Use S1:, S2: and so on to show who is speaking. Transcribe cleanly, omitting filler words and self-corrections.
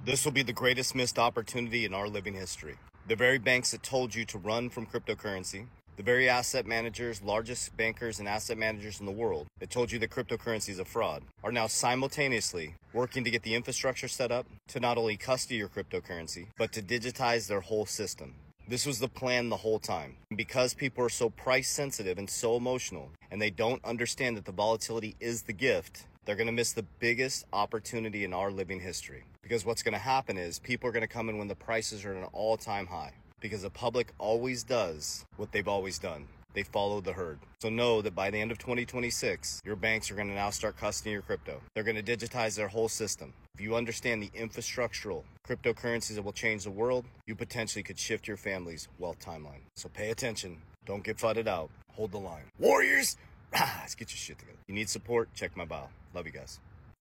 S1: This will be the greatest missed opportunity in our living history. The very banks that told you to run from cryptocurrency, the very asset managers, largest bankers and asset managers in the world that told you that cryptocurrency is a fraud, are now simultaneously working to get the infrastructure set up to not only custody your cryptocurrency, but to digitize their whole system. This was the plan the whole time. And because people are so price sensitive and so emotional, and they don't understand that the volatility is the gift, they're going to miss the biggest opportunity in our living history. Because what's going to happen is people are going to come in when the prices are at an all-time high. Because the public always does what they've always done. They follow the herd. So know that by the end of 2026, your banks are going to now start custodying your crypto. They're going to digitize their whole system. If you understand the infrastructural cryptocurrencies that will change the world, you potentially could shift your family's wealth timeline. So pay attention. Don't get flooded out. Hold the line. Warriors, let's get your shit together. You need support? Check my bio. Love you guys.